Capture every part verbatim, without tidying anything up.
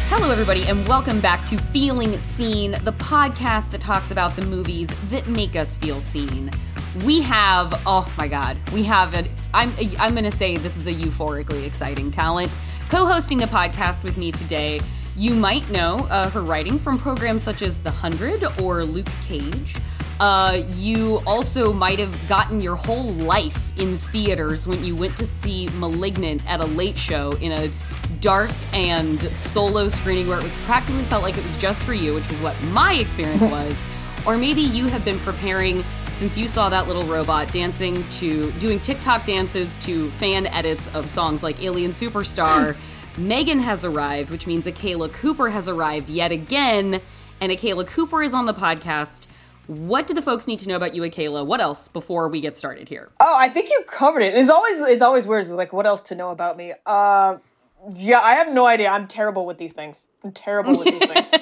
Hello, everybody, and welcome back to Feeling Seen, the podcast that talks about the movies that make us feel seen. We have, oh my God, we have an, I'm, I'm going to say this is a euphorically exciting talent. Co-hosting the podcast with me today, you might know uh, her writing from programs such as The Hundred or Luke Cage. Uh, you also might have gotten your whole life in theaters when you went to see Malignant at a late show in a dark and solo screening where it was practically felt like it was just for you, which was what my experience was. Or maybe you have been preparing since you saw that little robot dancing to, doing TikTok dances to fan edits of songs like Alien Superstar. Megan has arrived, which means Akayla Cooper has arrived yet again, and Akayla Cooper is on the podcast. What do the folks need to know about you, Akayla? What else before we get started here? Oh, I think you covered it. It's always it's always weird. It's like, what else to know about me? Uh, yeah, I have no idea. I'm terrible with these things. I'm terrible with these things.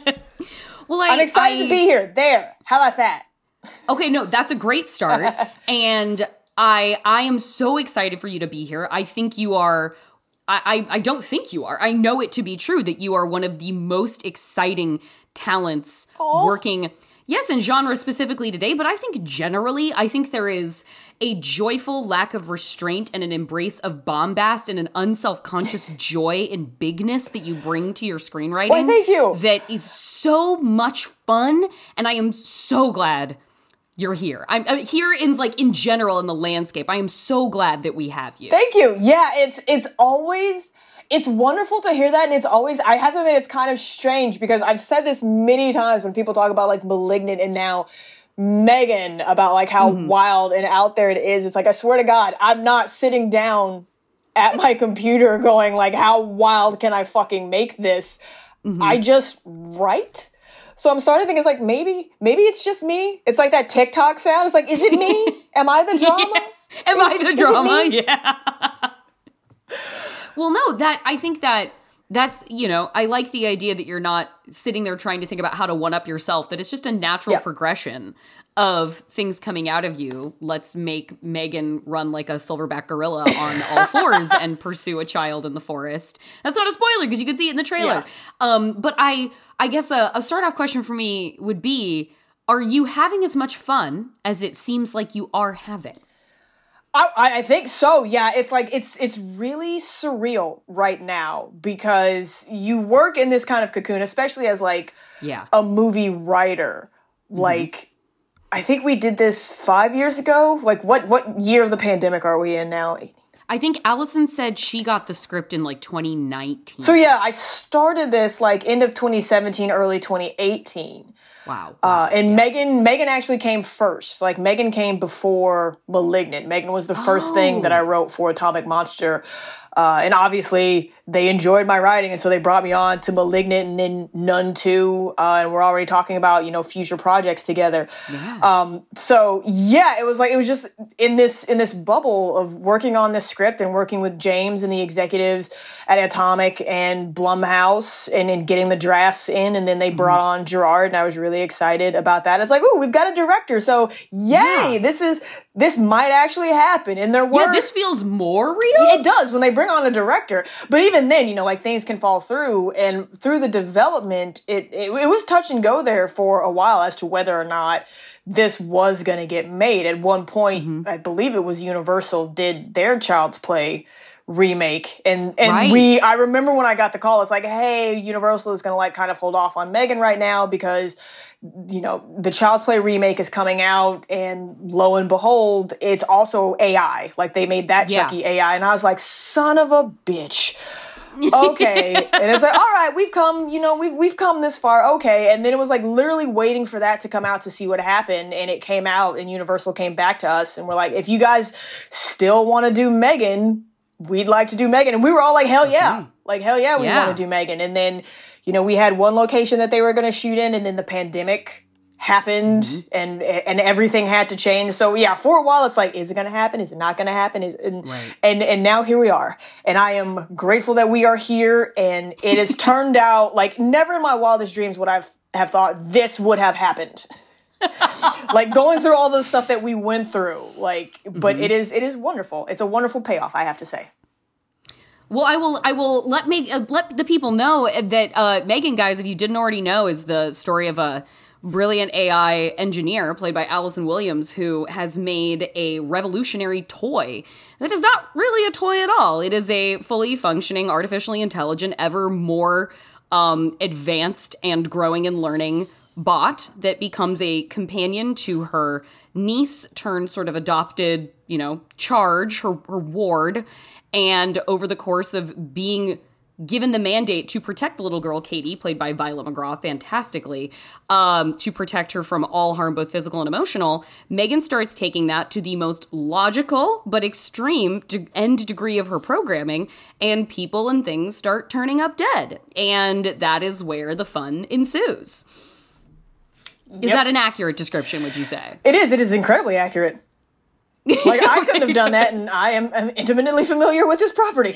Well, I, I'm excited I, to be here. There. How about that? Okay, no, that's a great start. And I I am so excited for you to be here. I think you are... I, I don't think you are. I know it to be true that you are one of the most exciting talents Aww. working... Yes, in genre specifically today, but I think generally, I think there is a joyful lack of restraint and an embrace of bombast and an unself-conscious joy and bigness that you bring to your screenwriting. Why, thank you. That is so much fun, and I am so glad you're here. I'm, I'm here in like in general in the landscape. I am so glad that we have you. Thank you. Yeah, it's it's always... It's wonderful to hear that, and it's always, I have to admit, it's kind of strange, because I've said this many times when people talk about, like, Malignant and now Megan, about, like, how mm-hmm. wild and out there it is. It's like, I swear to God, I'm not sitting down at my computer going, like, how wild can I fucking make this? Mm-hmm. I just write. So I'm starting to think, it's like, maybe, maybe it's just me. It's like that TikTok sound. It's like, is it me? Am I the drama? Yeah. Am is, I the drama? Yeah. Well, no, that, I think that that's, you know, I like the idea that you're not sitting there trying to think about how to one-up yourself, that it's just a natural yeah. progression of things coming out of you. Let's make Megan run like a silverback gorilla on all fours and pursue a child in the forest. That's not a spoiler because you can see it in the trailer. Yeah. Um, but I, I guess a, a start-off question for me would be, are you having as much fun as it seems like you are having? I, I think so. Yeah, it's like it's it's really surreal right now because you work in this kind of cocoon, especially as like yeah. a movie writer. Mm-hmm. Like, I think we did this five years ago. Like, what what year of the pandemic are we in now? I think Allison said she got the script in like twenty nineteen. So yeah, I started this like end of twenty seventeen, early twenty eighteen. Wow. wow. Uh, and yeah. Megan, Megan actually came first. Like, Megan came before Malignant. Megan was the first oh. thing that I wrote for Atomic Monster. Uh, and obviously, they enjoyed my writing, and so they brought me on to Malignant and then Nun two, uh, and we're already talking about, you know, future projects together. Yeah. Um, so, yeah, it was like, it was just in this in this bubble of working on this script and working with James and the executives at Atomic and Blumhouse and then getting the drafts in, and then they brought mm-hmm. on Gerard, and I was really excited about that. It's like, oh, we've got a director, so yay, yeah. this is... This might actually happen. And there were... Yeah, this feels more real? It does when they bring on a director. But even then, you know, like, things can fall through. And through the development, it, it, it was touch and go there for a while as to whether or not this was going to get made. At one point, mm-hmm. I believe it was Universal did their Child's Play remake. And and right. we... I remember when I got the call, it's like, hey, Universal is going to, like, kind of hold off on Megan right now because... you know, the Child's Play remake is coming out, and lo and behold, it's also A I. Like, they made that yeah. Chucky A I, and I was like, son of a bitch. Okay. And it's like, all right, we've come, you know, we've, we've come this far. Okay. And then it was like literally waiting for that to come out to see what happened. And it came out, and Universal came back to us, and we're like, if you guys still want to do Megan, we'd like to do Megan. And we were all like, hell yeah. Okay. Like, hell yeah, we yeah. want to do Megan. And then, you know, we had one location that they were going to shoot in, and then the pandemic happened, mm-hmm. and and everything had to change. So yeah, for a while it's like, is it going to happen? Is it not going to happen? Is and, right. and and now here we are, and I am grateful that we are here, and it has turned out like never in my wildest dreams would I have thought this would have happened. Like going through all the stuff that we went through, like, but mm-hmm. it is it is wonderful. It's a wonderful payoff, I have to say. Well, I will. I will let me uh, let the people know that uh, Megan, guys, if you didn't already know, is the story of a brilliant A I engineer played by Allison Williams, who has made a revolutionary toy that is not really a toy at all. It is a fully functioning, artificially intelligent, ever more um, advanced and growing and learning bot that becomes a companion to her niece turned sort of adopted, you know, charge, her, her ward. And over the course of being given the mandate to protect the little girl, Katie, played by Violet McGraw fantastically, um, to protect her from all harm, both physical and emotional, Megan starts taking that to the most logical but extreme de- end degree of her programming, and people and things start turning up dead. And that is where the fun ensues. Is yep. that an accurate description, would you say? It is. It is incredibly accurate. Like, I couldn't have done that, and I am I'm intimately familiar with this property.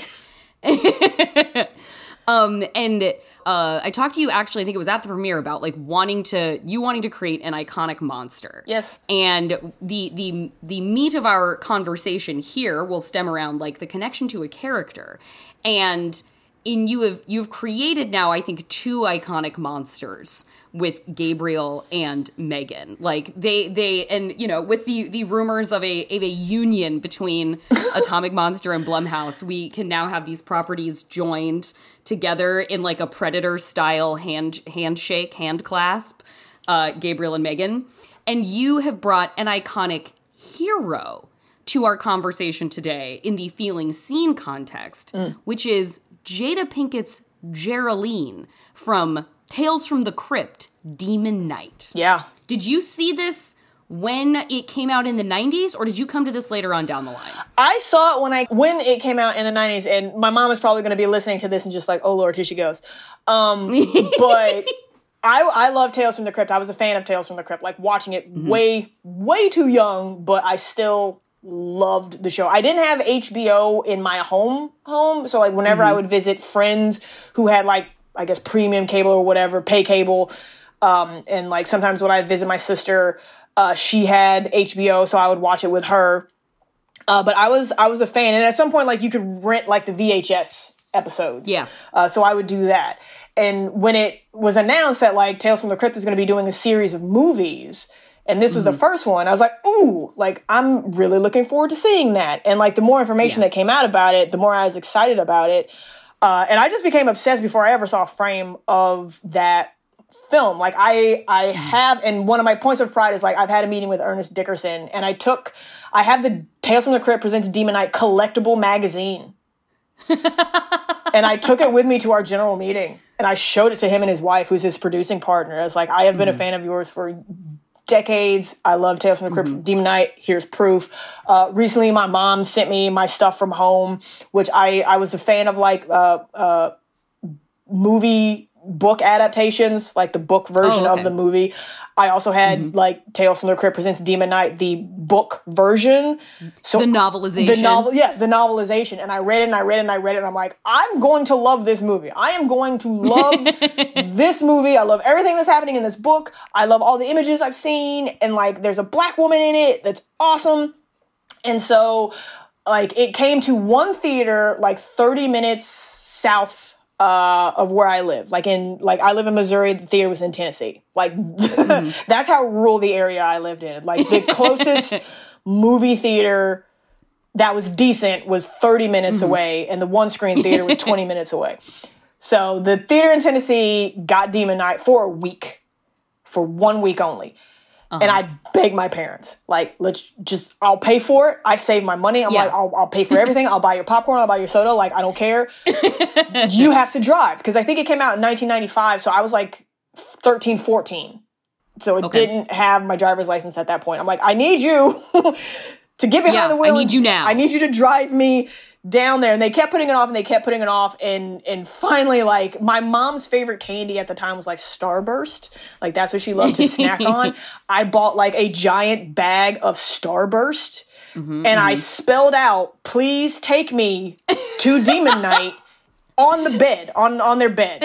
um, and uh, I talked to you, actually, I think it was at the premiere, about, like, wanting to, you wanting to create an iconic monster. Yes. And the, the, the meat of our conversation here will stem around, like, the connection to a character. And in you have, you've created now, I think, two iconic monsters with Gabriel and Megan. Like, they, they, and, you know, with the, the rumors of a, of a union between Atomic Monster and Blumhouse, we can now have these properties joined together in, like, a Predator-style hand, handshake, hand clasp, uh, Gabriel and Megan. And you have brought an iconic hero to our conversation today in the Feeling Seen context, mm. which is Jada Pinkett's Geraldine from Tales from the Crypt, Demon Knight. Yeah. Did you see this when it came out in the nineties, or did you come to this later on down the line? I saw it when I when it came out in the nineties, and my mom is probably going to be listening to this and just like, oh Lord, here she goes. Um, but I I love Tales from the Crypt. I was a fan of Tales from the Crypt, like watching it mm-hmm. way, way too young, but I still loved the show. I didn't have H B O in my home home, so like whenever mm-hmm. I would visit friends who had like, I guess, premium cable or whatever, pay cable. Um, and like sometimes when I visit my sister, uh, she had H B O, so I would watch it with her. Uh, but I was, I was a fan. And at some point, like you could rent like the V H S episodes. Yeah. Uh, so I would do that. And when it was announced that like Tales from the Crypt is going to be doing a series of movies, and this was mm-hmm. the first one, I was like, ooh, like I'm really looking forward to seeing that. And like the more information yeah. that came out about it, the more I was excited about it. Uh, and I just became obsessed before I ever saw a frame of that film. Like I, I have, and one of my points of pride is like, I've had a meeting with Ernest Dickerson, and I took, I have the Tales from the Crypt Presents Demon Knight collectible magazine. And I took it with me to our general meeting, and I showed it to him and his wife, who's his producing partner. I was like, I have been mm-hmm. a fan of yours for decades. I love Tales from the Crypt, mm-hmm. Demon Knight. Here's proof. Uh, recently, my mom sent me my stuff from home, which I, I was a fan of, like uh, uh, movie book adaptations, like the book version oh, okay. of the movie. I also had mm-hmm. like Tales from the Crypt Presents Demon Knight, the book version. So the novelization. The novel, yeah, the novelization. And I read it and I read it and I read it. And I'm like, I'm going to love this movie. I am going to love this movie. I love everything that's happening in this book. I love all the images I've seen. And like, there's a black woman in it that's awesome. And so like it came to one theater like thirty minutes south Uh, of where I live. Like in, like I live in Missouri, the theater was in Tennessee. Like mm-hmm. that's how rural the area I lived in. Like the closest movie theater that was decent was thirty minutes mm-hmm. away, and the one screen theater was twenty minutes away. So the theater in Tennessee got Demon Knight for a week, for one week only. Uh-huh. And I begged my parents, like, let's just, I'll pay for it. I save my money. I'm yeah. like, I'll, I'll pay for everything. I'll buy your popcorn. I'll buy your soda. Like, I don't care. You have to drive. Because I think it came out in nineteen ninety-five. So I was like thirteen, fourteen. So it okay. didn't have my driver's license at that point. I'm like, I need you to get behind yeah, the wheel. I need you now. I need you to drive me down there. And they kept putting it off and they kept putting it off. And, and finally, like, my mom's favorite candy at the time was like Starburst. Like, that's what she loved to snack on. I bought like a giant bag of Starburst mm-hmm, and mm-hmm. I spelled out, please take me to Demon Knight on the bed, on, on their bed.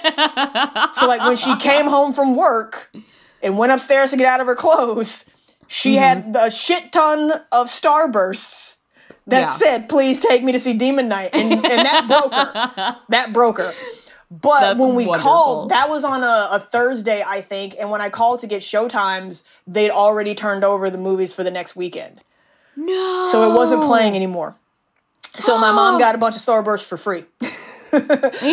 So like when she came home from work and went upstairs to get out of her clothes, she mm-hmm. had a shit ton of Starbursts that Yeah. said, please take me to see Demon Knight. And, and that broke her. That broke her. But That's when we wonderful. called, that was on a, a Thursday, I think. And when I called to get showtimes, they'd already turned over the movies for the next weekend. No. So it wasn't playing anymore. So my mom got a bunch of Starburst for free. And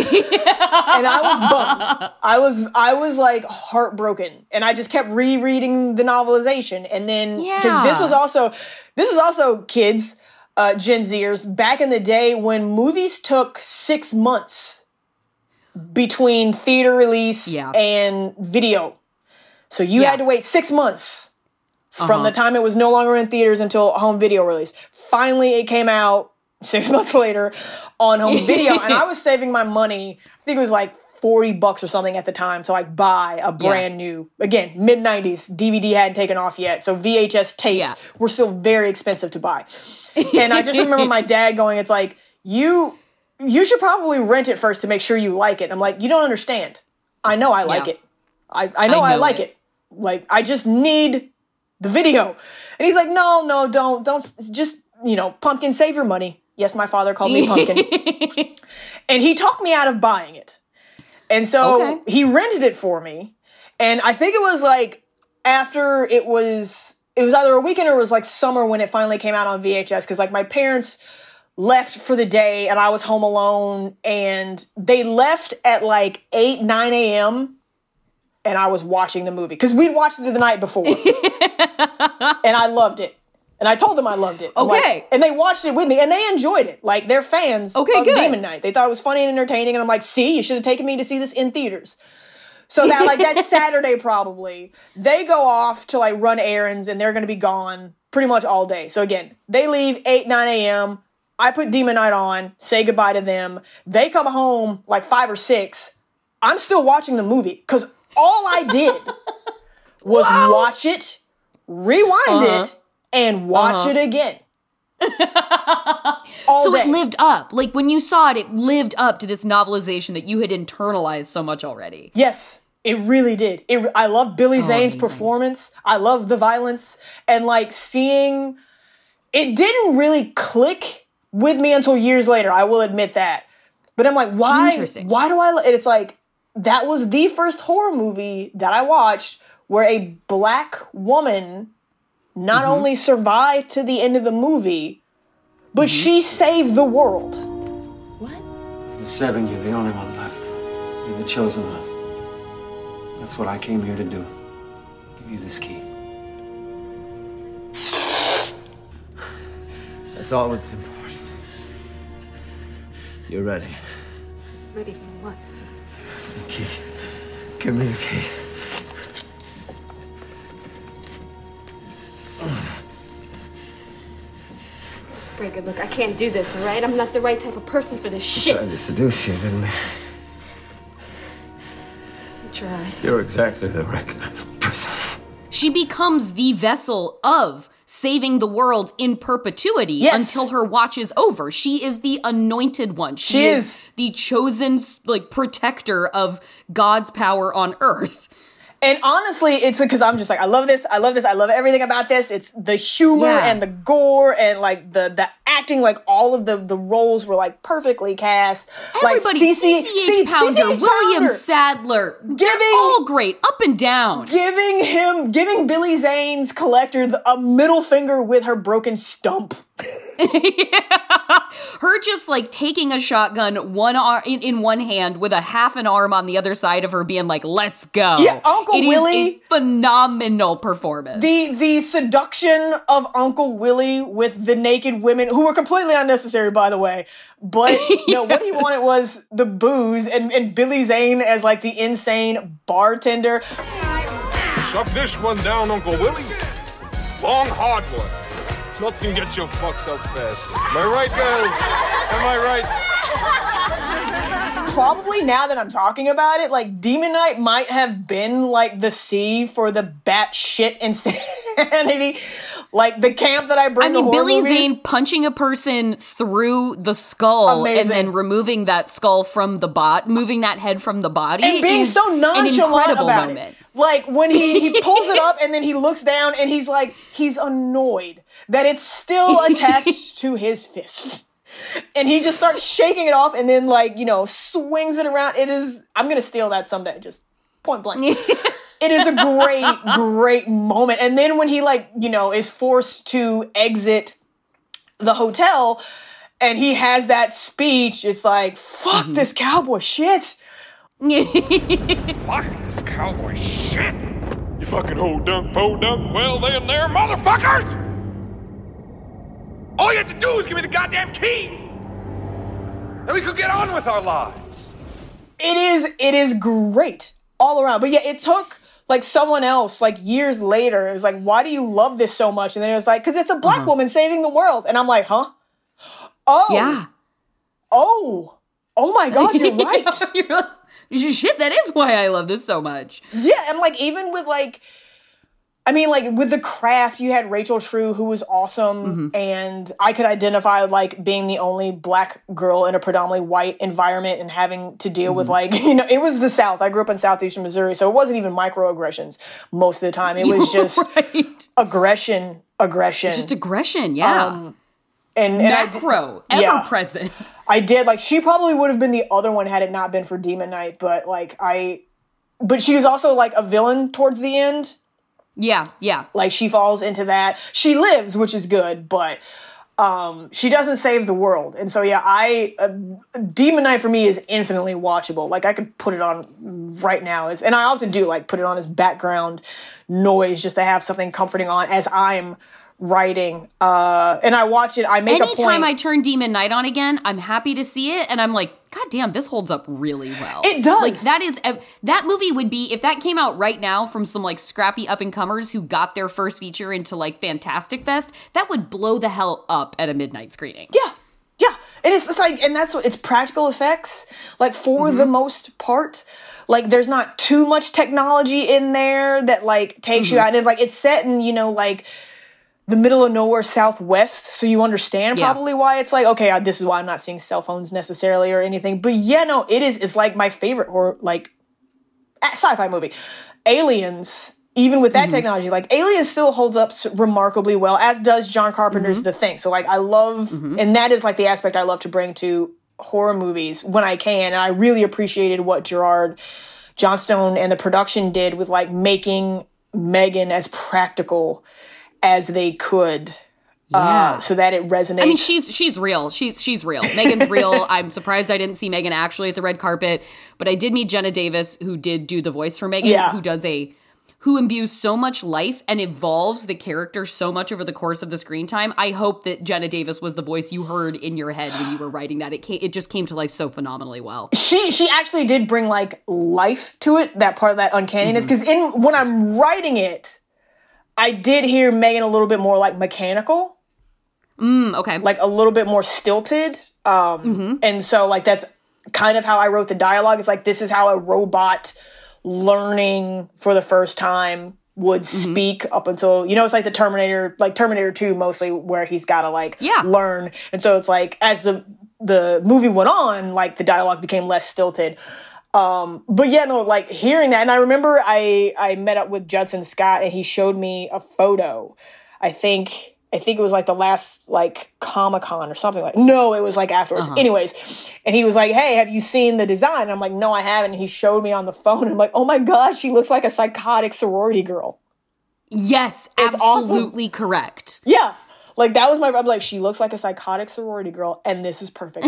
I was bummed. I was I was like heartbroken. And I just kept rereading the novelization. And then because Yeah. this was also this was also kids, uh, Gen Zers, back in the day when movies took six months between theater release Yeah. and video. So you Yeah. had to wait six months from Uh-huh. the time it was no longer in theaters until home video release. Finally, it came out six months later on home video, and I was saving my money. I think it was like forty bucks or something at the time to like buy a brand Yeah. new, again, mid nineties, D V D hadn't taken off yet, so V H S tapes Yeah. were still very expensive to buy. And I just remember my dad going, it's like, you you should probably rent it first to make sure you like it. I'm like, you don't understand. I know I like Yeah. it. I, I know I, know like it. it. Like, I just need the video. And he's like, no, no, don't, don't, just, you know, pumpkin, save your money. Yes, my father called me pumpkin. And he talked me out of buying it. And so Okay. he rented it for me. And I think it was like after it was, it was either a weekend or it was like summer when it finally came out on V H S. Cause like my parents left for the day and I was home alone and they left at like eight, nine a.m. and I was watching the movie. Cause we'd watched it the night before. And I loved it. And I told them I loved it. I'm like- Okay. and they watched it with me and they enjoyed it. Like they're fans Okay, of good. Demon Knight. They thought it was funny and entertaining. And I'm like, see, you should have taken me to see this in theaters. So that like that Saturday probably, they go off to like run errands and they're going to be gone pretty much all day. So again, they leave eight, nine a.m. I put Demon Knight on, say goodbye to them. They come home like five or six. I'm still watching the movie because all I did was Wow. watch it, rewind Uh-huh. it, and watch Uh-huh. it again. All So day. it lived up. Like when you saw it, it lived up to this novelization that you had internalized so much already. Yes, it really did. It, I love Billy Zane's amazing. performance. I love the violence. And like seeing, it didn't really click with me until years later. I will admit that. But I'm like, why, Interesting. why do I, li- and it's like, that was the first horror movie that I watched where a black woman not Mm-hmm. only survived to the end of the movie, but Mm-hmm. she saved the world. What? The seven, you're the only one left. You're the chosen one. That's what I came here to do. Give you this key. That's all that's important. You're ready. Ready for what? The key. Give me the key. Breaker, look, I can't do this, all right? I'm not the right type of person for this shit. Tried to seduce you, didn't I? I tried. You're exactly the right person. She becomes the vessel of saving the world in perpetuity Yes. until her watch is over. She is the anointed one. She, She is. is. the chosen like protector of God's power on earth. And honestly, it's because I'm just like, I love this, I love this, I love everything about this. It's the humor Yeah. and the gore and like the the acting, like all of the the roles were like perfectly cast. Everybody, like C C H Pounder, William Pounder, Sadler, they're Giving- all great, up and down. giving him, giving Billy Zane's collector the, a middle finger with her broken stump. Her just like taking a shotgun one ar- in, in one hand with a half an arm on the other side of her being like, let's go. Yeah, Uncle It is Willie- a phenomenal performance. The the seduction of Uncle Willie with the naked women who were completely unnecessary, by the way. But you know, what he Yes. wanted was the booze and, and Billy Zane as like the insane bartender. Shut this one down, Uncle Willie. Long, hard one. Nothing gets you fucked up fast. Am I right, guys? Am I right? Probably now that I'm talking about it, like Demon Knight might have been like the C for the batshit insanity. Like the camp that I bring I mean, to horror Billy movies. Zane punching a person through the skull Amazing. and then removing that skull from the bot, moving that head from the body, and being is so an nonchalant incredible about moment. it. Like when he, he pulls it up and then he looks down and he's like, he's annoyed that it's still attached to his fist. And he just starts shaking it off and then, like, you know, swings it around. It is, I'm going to steal that someday, just point blank. It is a great, great moment. And then when he, like, you know, is forced to exit the hotel and he has that speech, it's like, fuck mm-hmm. this cowboy shit. Fuck this cowboy shit. You fucking ho dunk, po dunk, well then there, motherfuckers! All you have to do is give me the goddamn key! And we could get on with our lives. It is, it is great all around. But yeah, it took like someone else, like years later, it was like, why do you love this so much? And then it was like, because it's a black uh-huh. woman saving the world. And I'm like, huh? Oh. Yeah. Oh. Oh my God, you're right. You're like, shit, that is why I love this so much. Yeah, and like even with like, I mean, like with The Craft, you had Rachel True, who was awesome, mm-hmm. and I could identify like being the only black girl in a predominantly white environment and having to deal mm-hmm. with like, you know, it was the South. I grew up in southeastern Missouri, so it wasn't even microaggressions most of the time. It was just right. aggression, aggression. Just aggression, yeah. Um, And, and macro, I, ever yeah, present. I did. Like, she probably would have been the other one had it not been for Demon Knight, but, like, I... But she was also, like, a villain towards the end. Yeah, yeah. Like, she falls into that. She lives, which is good, but um, she doesn't save the world. And so, yeah, I... Uh, Demon Knight, for me, is infinitely watchable. Like, I could put it on right now. It's, and I often do, like, put it on as background noise just to have something comforting on as I'm... writing, uh, and I watch it, I make Anytime a point. Anytime I turn Demon Knight on again, I'm happy to see it, and I'm like, God damn, this holds up really well. It does. Like, that is, a, that movie would be, if that came out right now from some, like, scrappy up-and-comers who got their first feature into, like, Fantastic Fest, that would blow the hell up at a midnight screening. Yeah, yeah, and it's, it's like, and that's what, it's practical effects, like, for mm-hmm. the most part. Like, there's not too much technology in there that, like, takes mm-hmm. you out, and it's, like, it's set in, you know, like, the middle of nowhere Southwest, so you understand yeah. probably why it's like, okay, this is why I'm not seeing cell phones necessarily or anything. But yeah, no, it is, it's like my favorite horror, like, sci-fi movie. Aliens, even with that mm-hmm. technology, like, Aliens still holds up remarkably well, as does John Carpenter's mm-hmm. The Thing. So, like, I love, mm-hmm. and that is, like, the aspect I love to bring to horror movies when I can, and I really appreciated what Gerard Johnstone and the production did with, like, making Megan as practical as they could, yeah. uh, so that it resonates. I mean, she's she's real. She's she's real. Megan's real. I'm surprised I didn't see Megan actually at the red carpet, but I did meet Jenna Davis, who did do the voice for Megan, yeah. who does a who imbues so much life and evolves the character so much over the course of the screen time. I hope that Jenna Davis was the voice you heard in your head when you were writing that. It came, it just came to life so phenomenally well. She she actually did bring like life to it. That part of that uncanniness, because mm-hmm. in when I'm writing it, I did hear Megan a little bit more like mechanical. Mm, okay. Like a little bit more stilted. Um, mm-hmm. And so like that's kind of how I wrote the dialogue. It's like, this is how a robot learning for the first time would mm-hmm. speak up until, you know, it's like the Terminator, like Terminator two mostly, where he's got to like yeah. learn. And so it's like, as the, the movie went on, like the dialogue became less stilted. Um, but yeah, no, like hearing that, and I remember I, I met up with Judson Scott and he showed me a photo. I think, I think it was like the last like Comic-Con or something like, no, it was like afterwards. Uh-huh. Anyways. And he was like, hey, have you seen the design? And I'm like, no, I haven't. And he showed me on the phone. And I'm like, oh my God, she looks like a psychotic sorority girl. Yes, it's absolutely awesome. Correct. Yeah. Like that was my, I'm like, she looks like a psychotic sorority girl and this is perfect.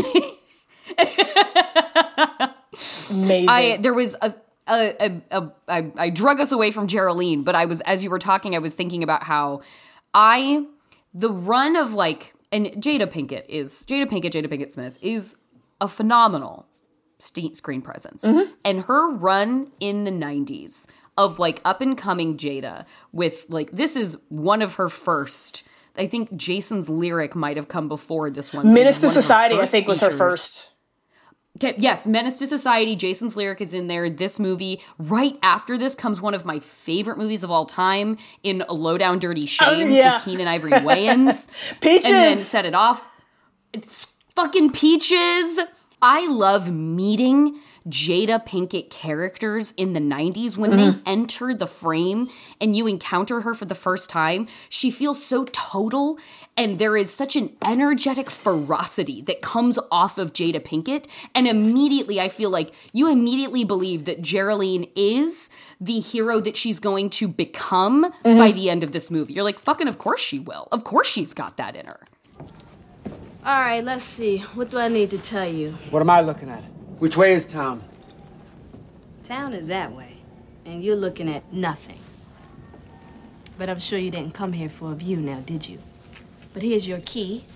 Amazing. I there was a, a, a, a I, I drug us away from Geraldine, but I was, as you were talking, I was thinking about how I the run of like, and Jada Pinkett is Jada Pinkett Jada Pinkett Smith is a phenomenal st- screen presence, mm-hmm. and her run in the nineties of like up and coming Jada with like, this is one of her first. I think Jason's Lyric might have come before this one. Menace to Society, I think, was her first. Okay, yes, Menace to Society, Jason's Lyric is in there. This movie, right after this, comes one of my favorite movies of all time in Low Down Dirty Shame oh, yeah. with Keenen Ivory Wayans. Peaches! And then Set It Off. It's fucking Peaches. I love meeting Jada Pinkett characters in the nineties when mm-hmm. they enter the frame and you encounter her for the first time. She feels so total, and there is such an energetic ferocity that comes off of Jada Pinkett, and immediately I feel like you immediately believe that Geraldine is the hero that she's going to become mm-hmm. by the end of this movie. You're like, fucking of course she will. Of course she's got that in her. All right, let's see. What do I need to tell you? What am I looking at? Which way is town? Town is that way, and you're looking at nothing. But I'm sure you didn't come here for a view now, did you? But here's your key.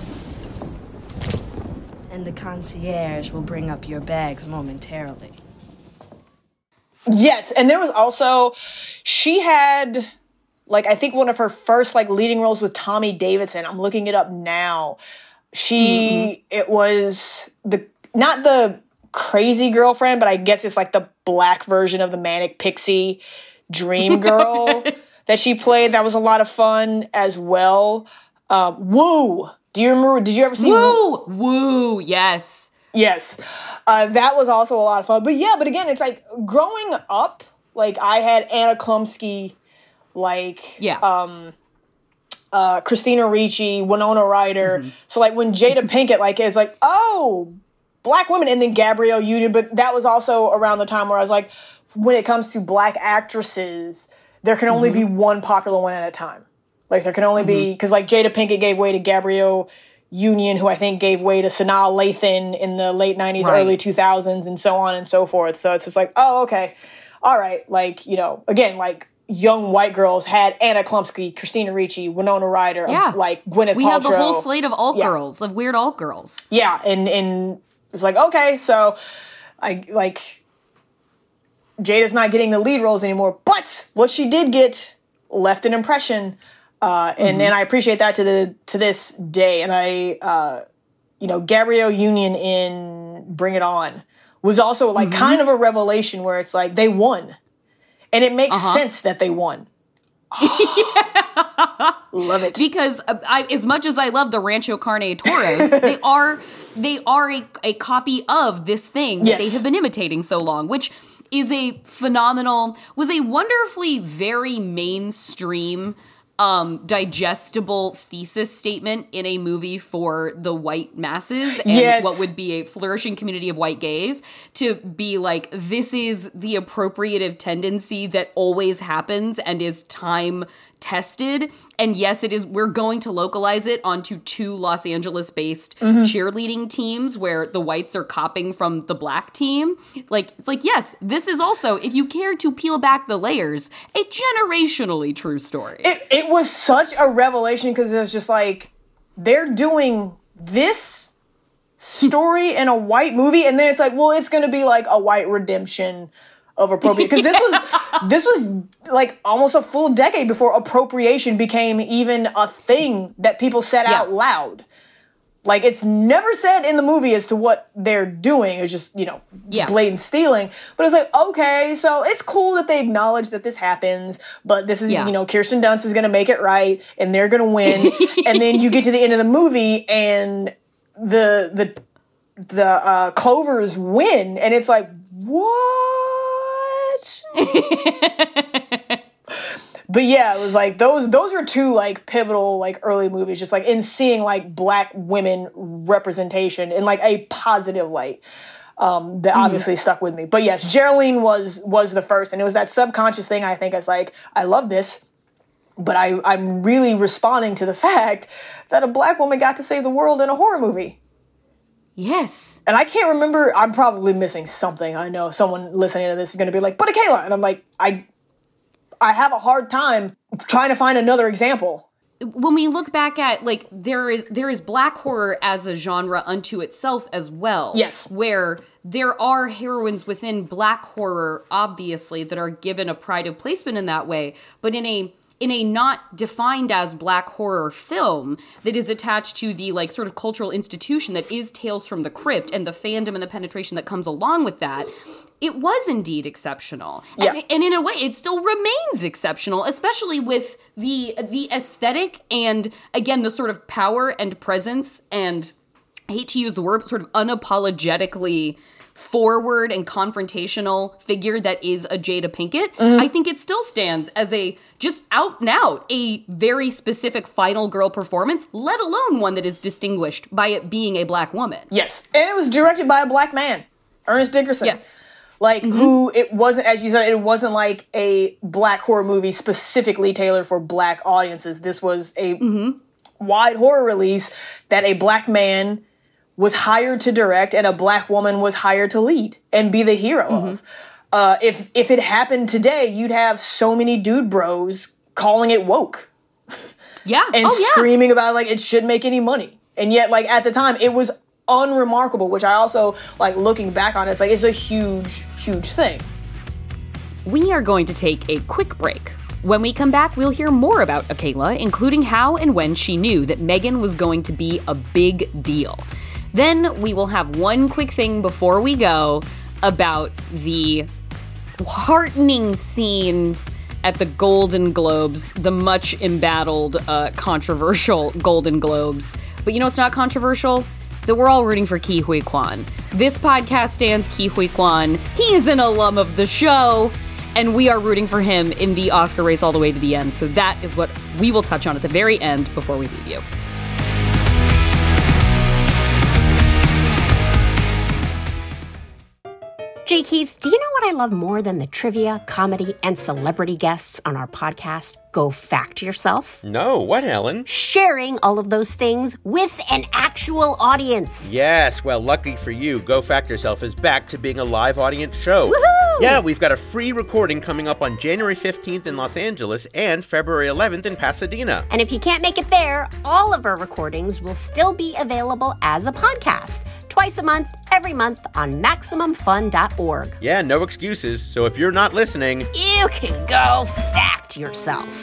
And the concierge will bring up your bags momentarily. Yes, and there was also, she had, like, I think one of her first, like, leading roles with Tommy Davidson. I'm looking it up now. She, mm-hmm. it was the, not the crazy girlfriend, but I guess it's like the black version of the manic pixie dream girl that she played. That was a lot of fun as well. Um, Woo! Do you remember? Did you ever see Woo? Woo, Woo yes. Yes. Uh, that was also a lot of fun. But yeah, but again, it's like growing up, like I had Anna Klumsky, like, yeah. um, uh, Christina Ricci, Winona Ryder. Mm-hmm. So like when Jada Pinkett, like, is like, oh, black women, and then Gabrielle Union, but that was also around the time where I was like, when it comes to black actresses, there can only mm-hmm. be one popular one at a time. Like, there can only mm-hmm. be, because, like, Jada Pinkett gave way to Gabrielle Union, who I think gave way to Sanaa Lathan in the late nineties, right. early two thousands, and so on and so forth. So it's just like, oh, okay. All right. Like, you know, again, like, young white girls had Anna Klumsky, Christina Ricci, Winona Ryder, yeah. like, Gwyneth we Paltrow. We had the whole slate of alt yeah. girls, of weird alt girls. Yeah, and, and it's like, okay, so, I, like, Jada's not getting the lead roles anymore, but what she did get left an impression. Uh, and, mm-hmm. and I appreciate that to the to this day. And I, uh, you know, Gabrielle Union in Bring It On was also like mm-hmm. kind of a revelation where it's like they won. And it makes uh-huh. sense that they won. Oh, love it. Because I, as much as I love the Rancho Carne Toros, they are they are a, a copy of this thing that yes. they have been imitating so long, which is a phenomenal, was a wonderfully very mainstream Um, digestible thesis statement in a movie for the white masses and yes. what would be a flourishing community of white gays, to be like, this is the appropriative tendency that always happens and is time tested. And yes, it is, we're going to localize it onto two Los Angeles-based mm-hmm. cheerleading teams where the whites are copying from the black team. Like, it's like, yes, this is also, if you care to peel back the layers, a generationally true story. It, it was such a revelation because it was just like, they're doing this story in a white movie, and then it's like, well, it's going to be like a white redemption of appropriate, because this was this was like almost a full decade before appropriation became even a thing that people said yeah. out loud. Like, it's never said in the movie as to what they're doing. It's just, you know, yeah. blatant stealing. But it's like, okay, so it's cool that they acknowledge that this happens, but this is, yeah. you know, Kirsten Dunst is going to make it right, and they're going to win. And then you get to the end of the movie, and the the the uh, Clovers win, and it's like, what? But yeah, it was like those those are two like pivotal like early movies, just like in seeing like black women representation in like a positive light. Um, that obviously mm. stuck with me. But yes, Geraldine was was the first, and it was that subconscious thing. I think it's like, I love this, but I I'm really responding to the fact that a black woman got to save the world in a horror movie. Yes. And I can't remember, I'm probably missing something. I know someone listening to this is going to be like, but Akela. And I'm like, I I have a hard time trying to find another example. When we look back at, like, there is there is black horror as a genre unto itself as well. Yes. Where there are heroines within black horror, obviously, that are given a pride of placement in that way. But in a in a not defined as black horror film that is attached to the like sort of cultural institution that is Tales from the Crypt and the fandom and the penetration that comes along with that, it was indeed exceptional. Yeah. And, and in a way, it still remains exceptional, especially with the the aesthetic and, again, the sort of power and presence and I hate to use the word, but sort of unapologetically forward and confrontational figure that is a Jada Pinkett, mm-hmm. I think it still stands as a just out and out, a very specific final girl performance, let alone one that is distinguished by it being a black woman. Yes. And it was directed by a black man, Ernest Dickerson. Yes. Like, mm-hmm. who, it wasn't, as you said, it wasn't like a black horror movie specifically tailored for black audiences. This was a mm-hmm. wide horror release that a black man was hired to direct and a black woman was hired to lead and be the hero mm-hmm. of. Uh, if if it happened today, you'd have so many dude bros calling it woke. Yeah. And oh, yeah. screaming about, like, it shouldn't make any money. And yet, like, at the time, it was unremarkable, which I also, like, looking back on it, it's like, it's a huge, huge thing. We are going to take a quick break. When we come back, we'll hear more about Akela, including how and when she knew that Megan was going to be a big deal. Then we will have one quick thing before we go about the heartening scenes at the Golden Globes, the much embattled, uh, controversial Golden Globes. But you know what's not controversial? That we're all rooting for Ke Huy Quan. This podcast stands Ke Huy Quan. He is an alum of the show, and we are rooting for him in the Oscar race all the way to the end. So that is what we will touch on at the very end before we leave you. J. Keith, do you know what I love more than the trivia, comedy, and celebrity guests on our podcast, Go Fact Yourself? No, what, Helen? Sharing all of those things with an actual audience. Yes, well, lucky for you, Go Fact Yourself is back to being a live audience show. Woohoo! Yeah, we've got a free recording coming up on January fifteenth in Los Angeles and February eleventh in Pasadena. And if you can't make it there, all of our recordings will still be available as a podcast, twice a month, every month on Maximum Fun dot org. Yeah, no excuses, so if you're not listening, you can go fact yourself.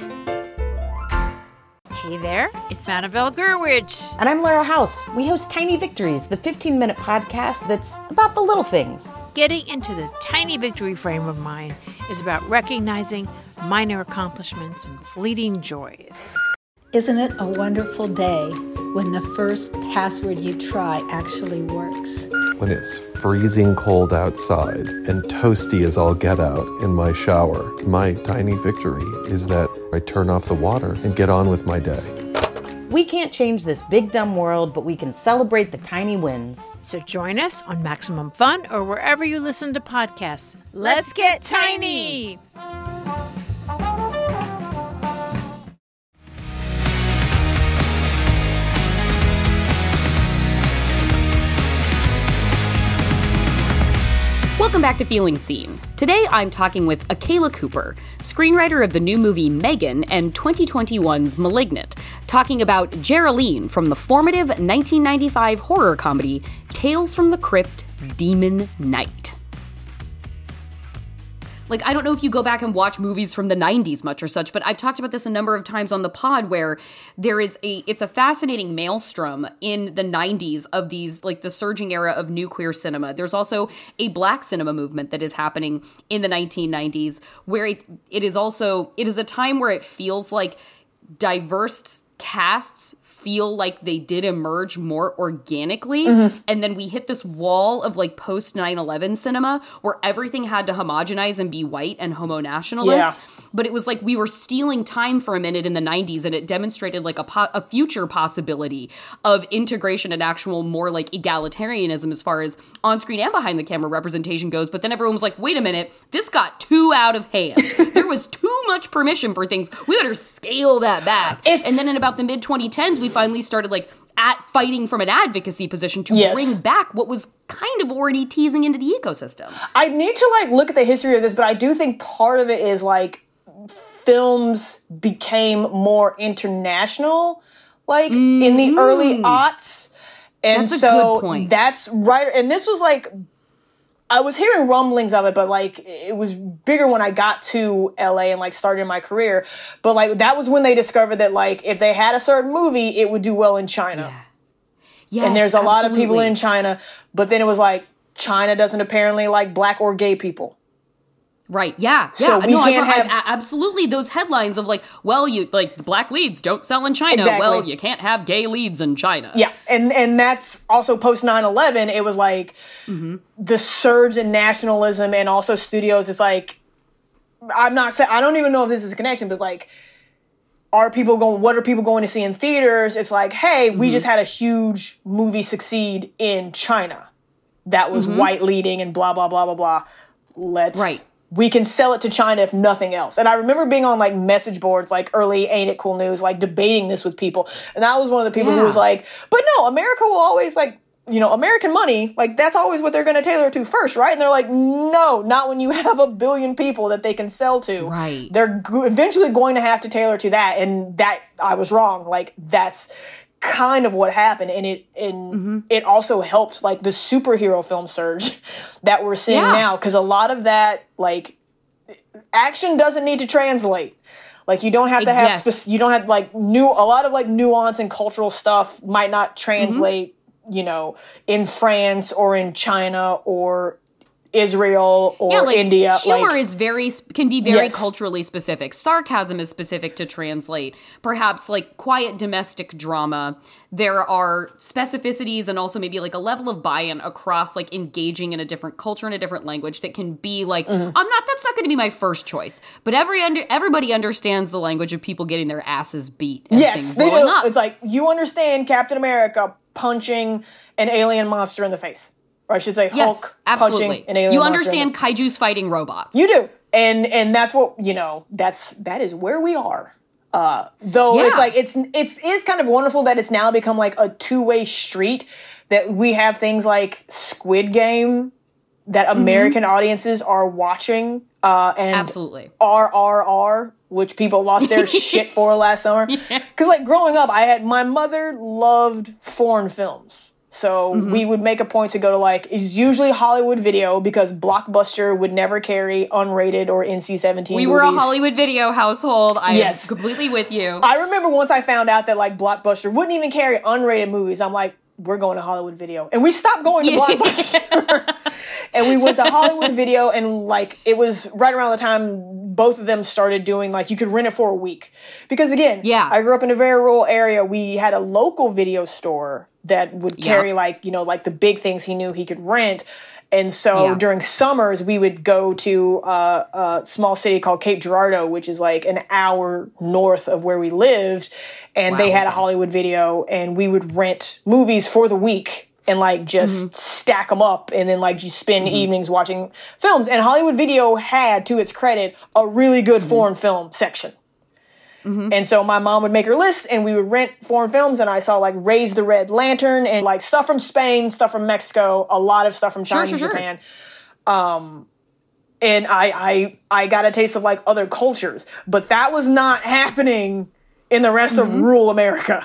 Hey there, it's Annabelle Gurwitch. And I'm Lara House. We host Tiny Victories, the fifteen-minute podcast that's about the little things. Getting into the tiny victory frame of mind is about recognizing minor accomplishments and fleeting joys. Isn't it a wonderful day when the first password you try actually works? When it's freezing cold outside and toasty as all get out in my shower, my tiny victory is that I turn off the water and get on with my day. We can't change this big dumb world, but we can celebrate the tiny wins. So join us on Maximum Fun or wherever you listen to podcasts. Let's get tiny! Welcome back to Feeling Seen. Today I'm talking with Akela Cooper, screenwriter of the new movie Megan and twenty twenty-one's Malignant, talking about Geraldine from the formative nineteen ninety-five horror comedy Tales from the Crypt, Demon Knight. Like, I don't know if you go back and watch movies from the nineties much or such, but I've talked about this a number of times on the pod where there is a, it's a fascinating maelstrom in the nineties of these, like the surging era of new queer cinema. There's also a black cinema movement that is happening in the nineteen nineties where it, it is also, it is a time where it feels like diverse casts feel like they did emerge more organically. Mm-hmm. And then we hit this wall of like post nine eleven cinema where everything had to homogenize and be white and homo nationalist. Yeah. But it was like we were stealing time for a minute in the nineties, and it demonstrated like a, po- a future possibility of integration and actual more like egalitarianism as far as on-screen and behind the camera representation goes. But then everyone was like, wait a minute, this got too out of hand. There was too much permission for things. We better scale that back. It's- and then in about the mid twenty tens, we finally started like at fighting from an advocacy position to yes. bring back what was kind of already teasing into the ecosystem. I need to like look at the history of this, but I do think part of it is like films became more international, like mm-hmm. in the early aughts. And that's a so good point. That's right. And this was like, I was hearing rumblings of it, but like it was bigger when I got to L A and like started my career. But like that was when they discovered that like if they had a certain movie, it would do well in China. Yeah. Yes, and there's a absolutely. lot of people in China, but then it was like China doesn't apparently like black or gay people. Right. Yeah. Yeah. So we no, can't I, have I, absolutely those headlines of like, well, you like the black leads don't sell in China. Exactly. Well, you can't have gay leads in China. Yeah, and and that's also post nine eleven. It was like mm-hmm. the surge in nationalism, and also studios. It's like I'm not saying I don't even know if this is a connection, but like, are people going? What are people going to see in theaters? It's like, hey, mm-hmm. we just had a huge movie succeed in China that was mm-hmm. white leading and blah blah blah blah blah. Let's right. We can sell it to China if nothing else. And I remember being on like message boards, like early Ain't It Cool News, like debating this with people. And I was one of the people yeah. who was like, but no, America will always like, you know, American money, like that's always what they're going to tailor to first, right? And they're like, no, not when you have a billion people that they can sell to. Right. They're g- eventually going to have to tailor to that. And that, I was wrong. Like that's kind of what happened, and it and mm-hmm. it also helped like the superhero film surge that we're seeing yeah. now, because a lot of that like action doesn't need to translate. Like you don't have to have yes. spec- you don't have like new a lot of like nuance and cultural stuff might not translate, mm-hmm. you know, in France or in China or Israel or yeah, like, India. Humor like, is very can be very yes. culturally specific. Sarcasm is specific to translate. Perhaps like quiet domestic drama, there are specificities and also maybe like a level of buy-in across like engaging in a different culture and a different language that can be like, mm-hmm. I'm not, that's not going to be my first choice. But every under, everybody understands the language of people getting their asses beat. And yes, things they blowing do. Up. It's like you understand Captain America punching an alien monster in the face. Or I should say Hulk yes, absolutely. punching an alien You monster. understand kaiju's fighting robots. You do. And and that's what, you know, that's that is where we are. Uh, though yeah. it's like it's it's it's kind of wonderful that it's now become like a two-way street, that we have things like Squid Game that American mm-hmm. audiences are watching, uh, and absolutely R R R, which people lost their shit for last summer. Because yeah. like growing up, I had my mother loved foreign films. So mm-hmm. we would make a point to go to like, it's usually Hollywood Video, because Blockbuster would never carry unrated or N C seventeen We movies. were a Hollywood Video household. I yes. am completely with you. I remember once I found out that like Blockbuster wouldn't even carry unrated movies. I'm like, we're going to Hollywood Video. And we stopped going to yeah. Blockbuster. And we went to Hollywood Video, and like it was right around the time both of them started doing like you could rent it for a week. Because again, yeah. I grew up in a very rural area. We had a local video store that would carry yeah. like, you know, like the big things he knew he could rent. And so yeah. during summers, we would go to uh, a small city called Cape Girardeau, which is like an hour north of where we lived. And wow, they had okay. a Hollywood Video, and we would rent movies for the week and like just mm-hmm. stack them up, and then like you spend mm-hmm. evenings watching films. And Hollywood Video had, to its credit, a really good mm-hmm. foreign film section. Mm-hmm. And so my mom would make her list, and we would rent foreign films, and I saw like Raise the Red Lantern and like stuff from Spain, stuff from Mexico, a lot of stuff from China sure, sure, and Japan. Sure. Um, and I, I, I got a taste of like other cultures, but that was not happening in the rest mm-hmm. of rural America.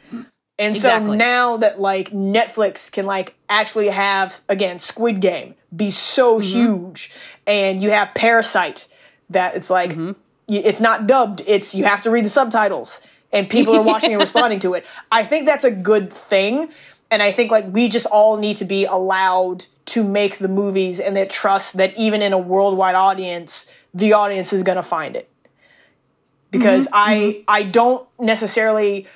And exactly. so now that like Netflix can like actually have, again, Squid Game be so mm-hmm. huge, and you have Parasite that it's like, mm-hmm. it's not dubbed. It's, you have to read the subtitles, and people are watching and responding to it. I think that's a good thing. And I think like we just all need to be allowed to make the movies, and that trust that even in a worldwide audience, the audience is going to find it. Because mm-hmm. I, mm-hmm. I don't necessarily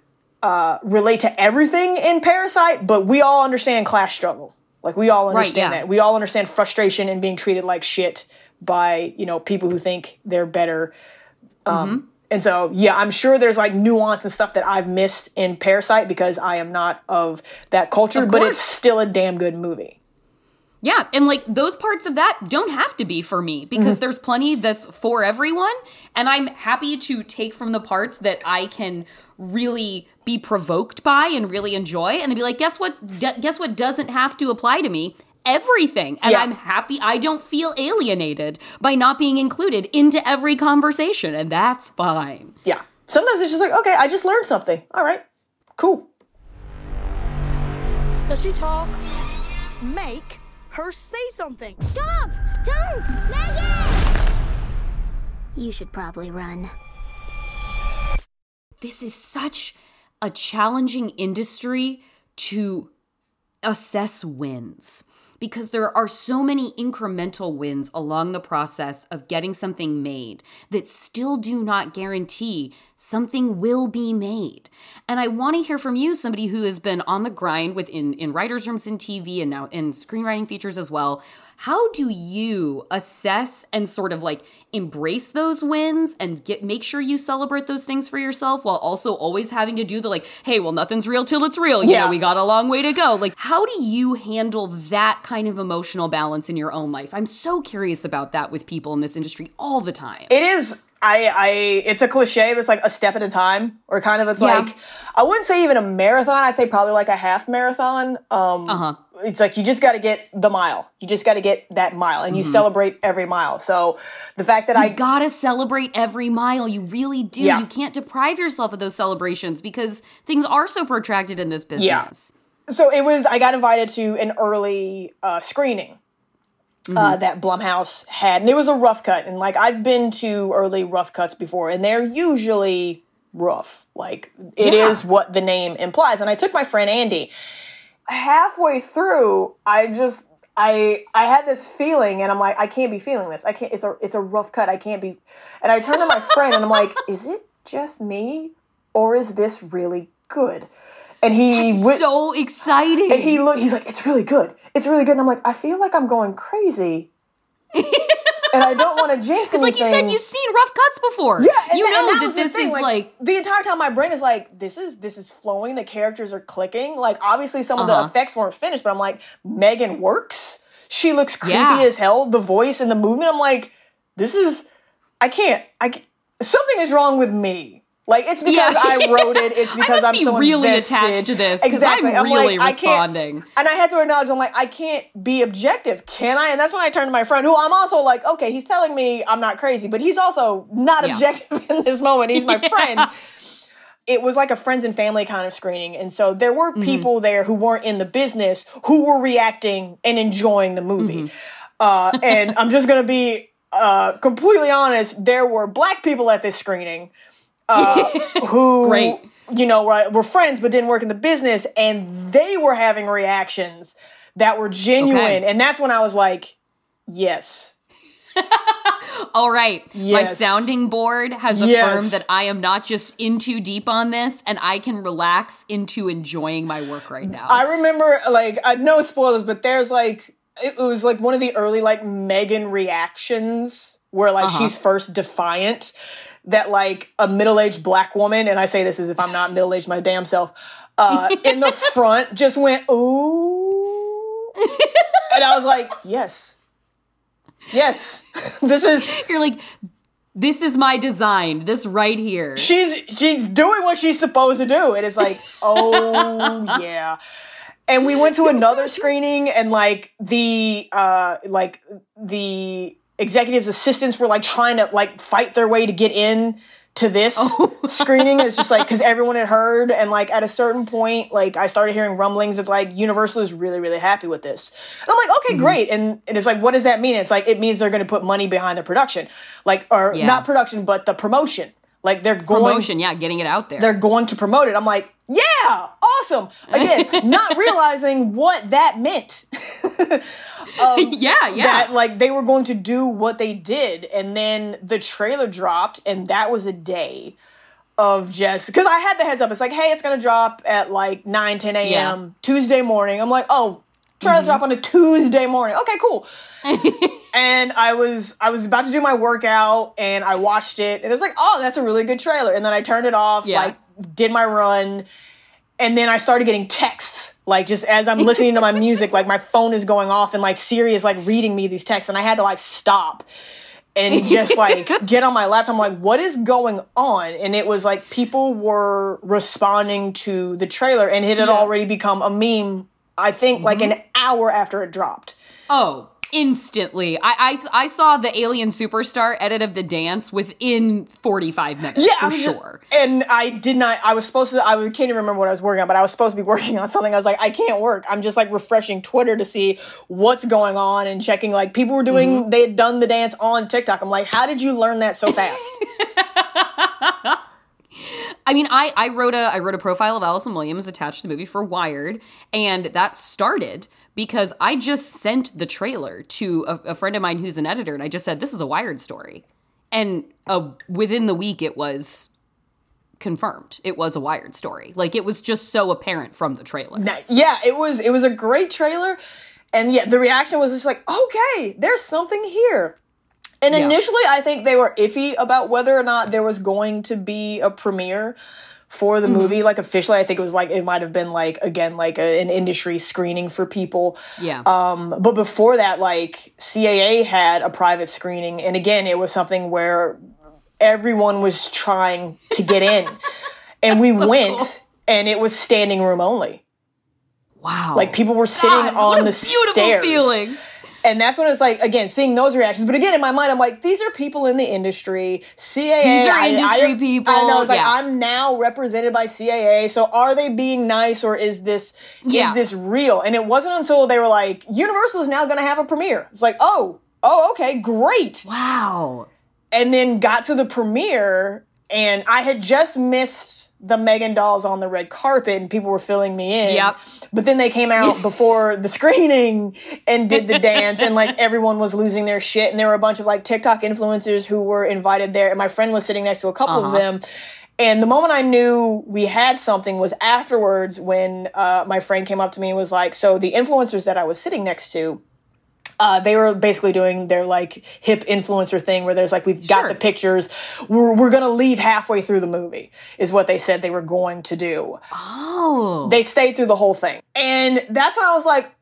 uh, relate to everything in Parasite, but we all understand class struggle. Like we all understand right, yeah. that. We all understand frustration and being treated like shit by, you know, people who think they're better. Um, mm-hmm. And so, yeah, I'm sure there's like nuance and stuff that I've missed in Parasite because I am not of that culture, of but it's still a damn good movie. Yeah, and like those parts of that don't have to be for me, because mm-hmm. there's plenty that's for everyone, and I'm happy to take from the parts that I can really be provoked by and really enjoy, and then be like, guess what? D- guess what doesn't have to apply to me? Everything. And yeah. I'm happy. I don't feel alienated by not being included into every conversation, and that's fine. Yeah. Sometimes it's just like, okay, I just learned something. All right, cool. Does she talk? Make her say something. Stop! Don't! Megan! You should probably run. This is such a challenging industry to assess wins. because there are so many incremental wins along the process of getting something made that still do not guarantee something will be made. And I want to hear from you, somebody who has been on the grind with in, in writers' rooms in T V and now in screenwriting features as well. How do you assess and sort of like embrace those wins and get make sure you celebrate those things for yourself while also always having to do the like, hey, well, nothing's real till it's real. You Yeah. know, we got a long way to go. Like, how do you handle that kind of emotional balance in your own life? I'm so curious about that with people in this industry all the time. It is, I, I, it's a cliche, but it's like a step at a time, or kind of, it's Yeah. like, I wouldn't say even a marathon. I'd say probably like a half marathon. Um, Uh-huh. It's like, you just got to get the mile. You just got to get that mile, and you Mhm. celebrate every mile. So the fact that you I gotta celebrate every mile. You really do. Yeah. You can't deprive yourself of those celebrations because things are so protracted in this business. So it was, I got invited to an early uh, screening uh, Mhm. that Blumhouse had. And it was a rough cut. And like, I've been to early rough cuts before, and they're usually rough. Like, it Yeah. is what the name implies. And I took my friend Andy. Halfway through, I just, I I had this feeling, and I'm like, I can't be feeling this. I can't, it's a, it's a rough cut. I can't be. And I turned to my friend, and I'm like, is it just me? Or is this really good? And he That's went, so exciting. And he looked, he's like, it's really good. It's really good. And I'm like, I feel like I'm going crazy. And I don't want to jinx Because, like you said, anything. you've seen rough cuts before. Yeah, and you tha- and know that that was the this thing, is like, like the entire time my brain is like, this is this is flowing. The characters are clicking. Like, obviously some of Uh-huh. the effects weren't finished, but I'm like, Megan works. She looks creepy Yeah. as hell. The voice and the movement. I'm like, this is. I can't. I can't, something is wrong with me. Like, it's because Yeah. I wrote it. It's because I must I'm be so really invested. attached to this because Exactly. I'm I'm really like, I can't- responding. And I had to acknowledge, I'm like, I can't be objective, can I? And that's when I turned to my friend, who I'm also like, okay, he's telling me I'm not crazy, but he's also not Yeah. objective in this moment. He's my friend. It was like a friends and family kind of screening. And so there were Mhm. people there who weren't in the business who were reacting and enjoying the movie. Mm-hmm. Uh, and I'm just going to be uh, completely honest. There were black people at this screening uh, who, Great. you know, were, were friends but didn't work in the business, and they were having reactions that were genuine. Okay. And that's when I was like, yes. All right, my Yes. sounding board has affirmed Yes. that I am not just in too deep on this, and I can relax into enjoying my work right now. I remember, like, I no spoilers, but there's like, it was like one of the early like Megan reactions where like Uh-huh. she's first defiant, that like a middle-aged black woman, and I say this as if I'm not middle-aged my damn self, uh, in the front just went, ooh. And I was like, yes. Yes. This is, You're like, this is my design. This right here. she's, she's doing what she's supposed to do. And it's like, oh yeah. And we went to another screening, and like the, uh, like the executives' assistants were like trying to like fight their way to get in to this screening. It's just like, because everyone had heard, and like at a certain point, like I started hearing rumblings. It's like Universal is really, really happy with this. And I'm like, okay, great. And, and it's like, what does that mean? It's like, it means they're going to put money behind the production, like, or Yeah. not production, but the promotion. Like they're going, Promotion, yeah, getting it out there. they're going to promote it. I'm like, yeah, awesome. Again, not realizing what that meant. um, yeah, yeah. That like they were going to do what they did, and then the trailer dropped, and that was a day of just, because I had the heads up. It's like, hey, it's gonna drop at like nine, ten a.m. Yeah. Tuesday morning. I'm like, oh, trailer Mhm. drop on a Tuesday morning. Okay, cool. And I was I was about to do my workout, and I watched it, and it was like, oh, that's a really good trailer. And then I turned it off, Yeah. like did my run, and then I started getting texts, like just as I'm listening to my music, like my phone is going off, and like Siri is like reading me these texts, and I had to like stop and just like get on my laptop. I'm like, what is going on? And it was like people were responding to the trailer, and it had Yeah. already become a meme, I think, like an hour after it dropped. Oh, instantly. I, I I saw the Alien Superstar edit of the dance within forty-five minutes, Yeah, for I was just- sure. and I did not, I was supposed to, I can't even remember what I was working on, but I was supposed to be working on something. I was like, I can't work. I'm just like refreshing Twitter to see what's going on and checking, like people were doing, Mm-hmm. they had done the dance on TikTok. I'm like, how did you learn that so fast? I mean, I, I wrote a I wrote a profile of Allison Williams attached to the movie for Wired, and that started because I just sent the trailer to a, a friend of mine who's an editor, and I just said, this is a Wired story. And uh, within the week, it was confirmed. It was a Wired story. Like, it was just so apparent from the trailer. Yeah, it was, it was a great trailer. And yeah, the reaction was just like, okay, there's something here. And Yeah. initially, I think they were iffy about whether or not there was going to be a premiere for the Mhm. movie. Like, officially, I think it was like, it might have been like, again, like a, an industry screening for people. Yeah. Um, but before that, like, C A A had a private screening. And again, it was something where everyone was trying to get in. And we so went, cool. and it was standing room only. Wow. Like, people were sitting God, what on a the beautiful stairs. feeling. And that's when it's like, again, seeing those reactions. But again, in my mind, I'm like, these are people in the industry. C A A. These are I- industry I, people, I know. It's like, yeah. I'm now represented by C A A. So are they being nice, or is this Yeah. is this real? And it wasn't until they were like, Universal is now going to have a premiere. It's like, oh, oh, okay, great. Wow. And then got to the premiere, and I had just missed the Megan dolls on the red carpet, and people were filling me in. Yep. But then they came out before the screening and did the dance, and like everyone was losing their shit. And there were a bunch of like TikTok influencers who were invited there, and my friend was sitting next to a couple Uh-huh. of them. And the moment I knew we had something was afterwards, when uh, my friend came up to me and was like, so the influencers that I was sitting next to, Uh, they were basically doing their like hip influencer thing where there's like, we've got Sure. the pictures. We're, we're going to leave halfway through the movie is what they said they were going to do. Oh. They stayed through the whole thing. And that's when I was like,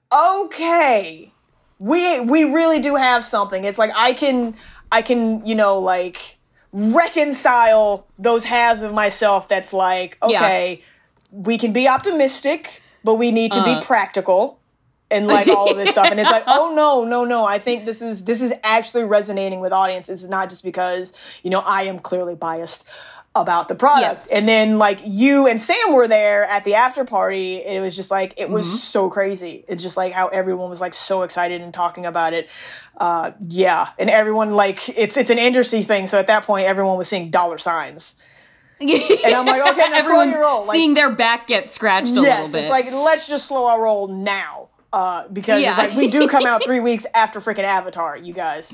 okay, we, we really do have something. It's like, I can, I can, you know, like reconcile those halves of myself. That's like, okay, we can be optimistic, but we need to Uh. be practical. And like all of this stuff. And it's like, oh no, no, no. I think this is this is actually resonating with audiences. It's not just because, you know, I am clearly biased about the product. Yes. And then like you and Sam were there at the after party. It was just like, it was Mhm. so crazy. It's just like how everyone was like so excited and talking about it. Uh, yeah. And everyone like, it's it's an industry thing. So at that point, everyone was seeing dollar signs. And I'm like, okay, now everyone's slow your roll. Like, seeing their back get scratched a yes, little bit. it's like, let's just slow our roll now. Uh, because Yeah. it's like, we do come out three weeks after freaking Avatar, you guys.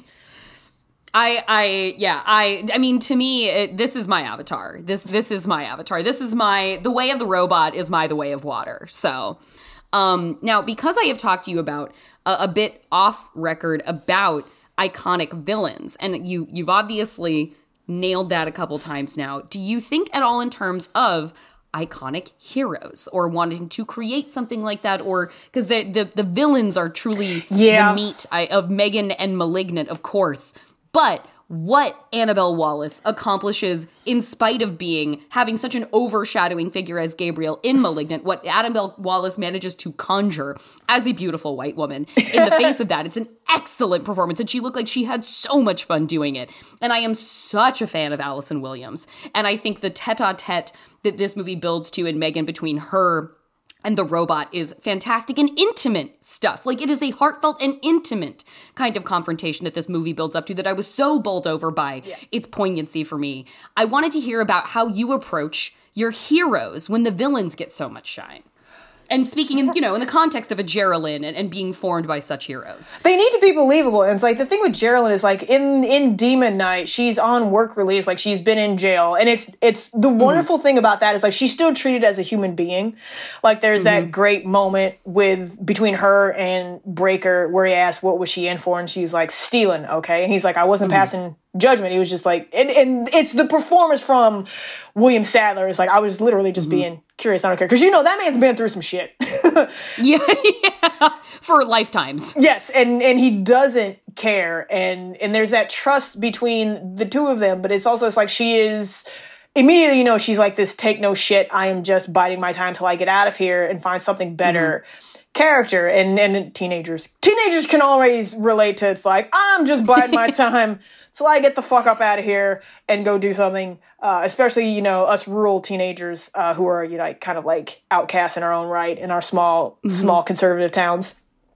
I, I, yeah, I, I mean, to me, it, this is my avatar. This, this is my avatar. This is my, the way of the robot is my, the way of water. So, um, now because I have talked to you about a, a bit off record about iconic villains, and you, you've obviously nailed that a couple times now. Do you think at all in terms of iconic heroes, or wanting to create something like that, or because the, the the villains are truly Yeah. the meat I, of Megan and Malignant, of course, but what Annabelle Wallis accomplishes in spite of being having such an overshadowing figure as Gabriel in Malignant, what Annabelle Wallis manages to conjure as a beautiful white woman in the face of that, it's an excellent performance, and she looked like she had so much fun doing it. And I am such a fan of Allison Williams, and I think the tete-a-tete that this movie builds to in Megan between her and the robot is fantastic and intimate stuff. Like, it is a heartfelt and intimate kind of confrontation that this movie builds up to that I was so bowled over by Yeah. its poignancy for me. I wanted to hear about how you approach your heroes when the villains get so much shine. And speaking in, you know, in the context of a Geraldine and, and being formed by such heroes. They need to be believable. And it's like, the thing with Geraldine is like, in in Demon Knight, she's on work release, like she's been in jail. And it's it's the wonderful thing about that is like, she's still treated as a human being. Like, there's that great moment with between her and Breaker where he asks what was she in for, and she's like, stealing, okay? And he's like, I wasn't passing judgment. He was just like, and, and it's the performance from William Sadler. It's like, I was literally just being curious. I don't care. Because, you know, that man's been through some shit. yeah, yeah, for lifetimes. Yes, and, and he doesn't care. And, and there's that trust between the two of them. But it's also, it's like, she is immediately, you know, she's like this take no shit, I am just biding my time till I get out of here and find something better. Mm-hmm. Character. And, and teenagers. Teenagers can always relate to, it's like, I'm just biding my time till I get the fuck up out of here and go do something, uh, especially, you know, us rural teenagers uh, who are, you know, kind of like outcasts in our own right in our small, mm-hmm. small conservative towns.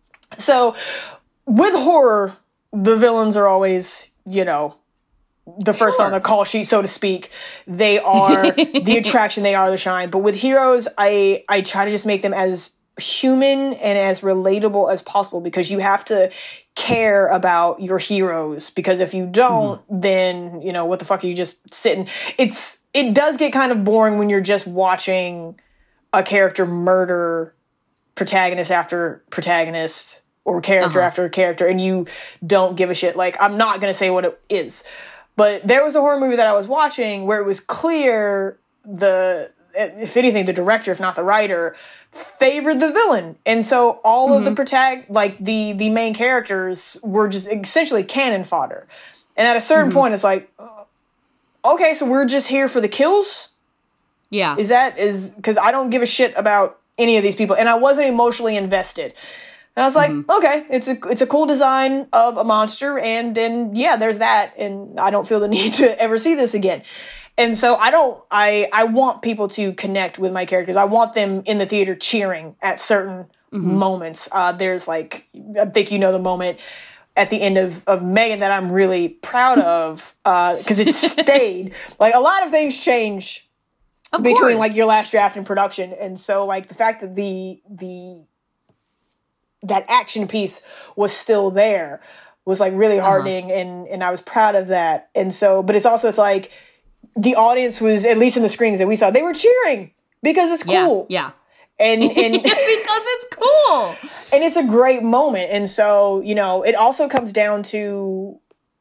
So with horror, the villains are always, you know, the first Sure. on the call sheet, so to speak. They are the attraction, they are the shine. But with heroes, I, I try to just make them as human and as relatable as possible, because you have to care about your heroes, because if you don't, mm-hmm. then, you know, what the fuck are you just sitting? It's, it does get kind of boring when you're just watching a character murder protagonist after protagonist or character uh-huh. after character, and you don't give a shit. Like, I'm not going to say what it is, but there was a horror movie that I was watching where it was clear the, if anything, the director, if not the writer, favored the villain. And so all mm-hmm. of the protag- like the, the main characters were just essentially cannon fodder. And at a certain mm-hmm. point, it's like, okay, so we're just here for the kills? Yeah. Is that, is, because I don't give a shit about any of these people. And I wasn't emotionally invested. And I was like, mm-hmm. okay, it's a, it's a cool design of a monster. And then, yeah, there's that. And I don't feel the need to ever see this again. And so I don't, I, I want people to connect with my characters. I want them in the theater cheering at certain mm-hmm. moments. Uh, there's like, I think you know the moment at the end of, of Megan that I'm really proud of, uh, cause it stayed. Like, a lot of things change of between course. like your last draft and production. And so like the fact that the, the, that action piece was still there was like really heartening. Uh-huh. And, and I was proud of that. And so, but it's also, it's like, the audience was, at least in the screenings that we saw, they were cheering because it's cool. Yeah. yeah. And, and because it's cool. And it's a great moment. And so, you know, it also comes down to